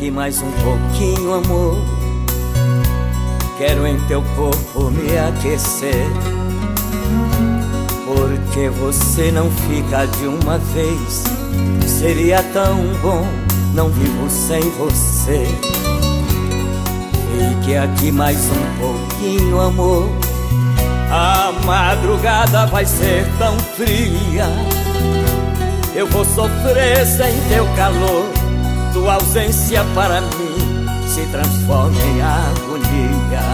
aqui mais um pouquinho, amor. Quero em teu corpo me aquecer. Porque você não fica de uma vez. Seria tão bom, não vivo sem você. Fique aqui mais um pouquinho, amor. A madrugada vai ser tão fria. Eu vou sofrer sem teu calor. Tua ausência para mim se transforma em agonia.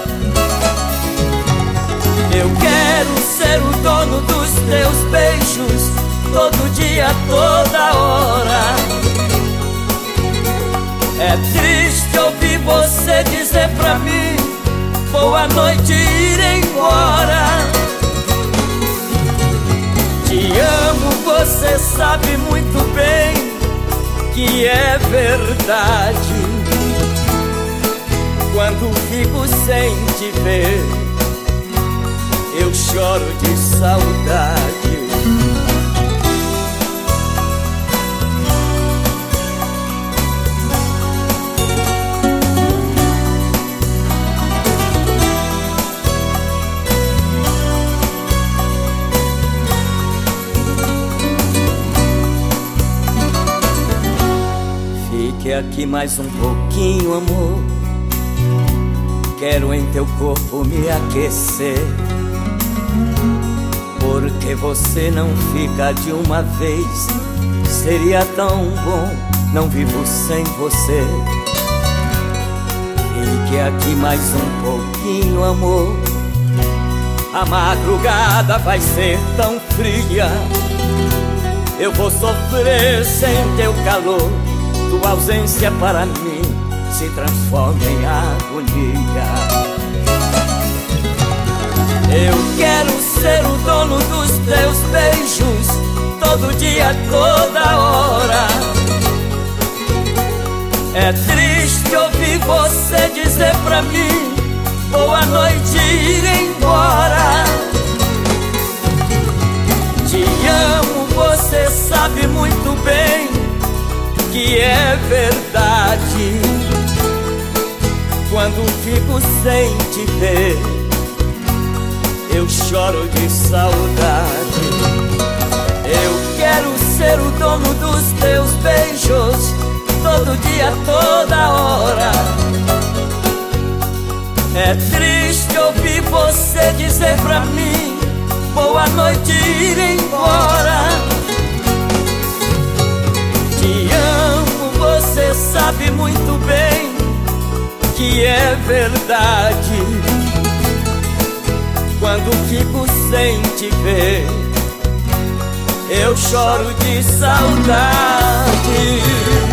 Eu quero ser o dono dos teus beijos, todo dia, toda hora. É triste ouvir você dizer pra mim boa noite e ir embora. Te amo, você sabe muito bem que é verdade. Quando fico sem te ver, eu choro de saudade. Fique aqui mais um pouquinho, amor. Quero em teu corpo me aquecer. Porque você não fica de uma vez. Seria tão bom, não vivo sem você. Fique aqui mais um pouquinho, amor. A madrugada vai ser tão fria. Eu vou sofrer sem teu calor. Tua ausência para mim se transforma em agonia. Eu quero ser o dono dos teus beijos, todo dia, toda hora. É triste ouvir você dizer pra mim boa noite e ir embora. Te amo, você sabe muito bem que é verdade. Quando fico sem te ver, eu choro de saudade. Eu quero ser o dono dos teus beijos, todo dia, toda hora. É triste ouvir você dizer pra mim boa noite e ir embora. Te amo, você sabe muito bem que é verdade. Quando fico sem te ver, eu choro de saudade.